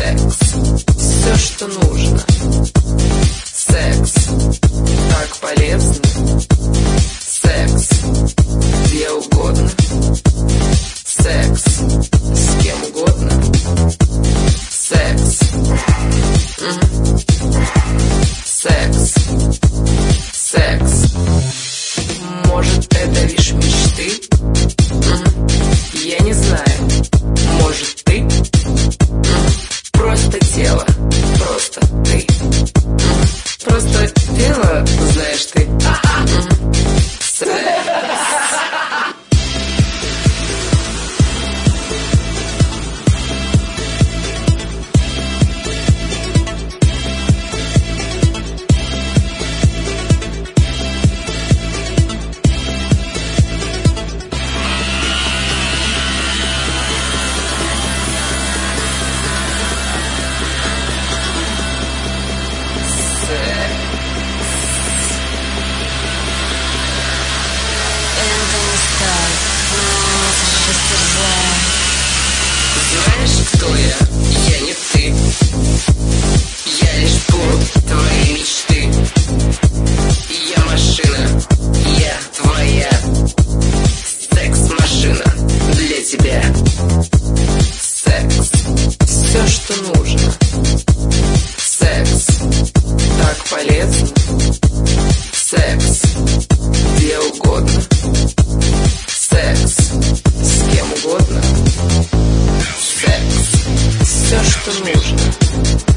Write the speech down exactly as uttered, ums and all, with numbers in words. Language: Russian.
Секс, все, что нужно. Секс, так полезно. Секс, где угодно. Секс, с кем угодно. Секс, м-м. Секс, секс. Может, это лишь мечты? М-м. Я не знаю. Может, ты? М-м. Просто тело, просто ты. М-м. Просто тело, знаешь ты. М-м. Секс. Знаешь, кто я? Я не ты. Я лишь плод твоей мечты. Я машина, я твоя. Секс-машина для тебя. Секс, все, что нужно. Секс, так полезно. Секс, где угодно. Секс, с кем угодно. Секс, все, что нужно.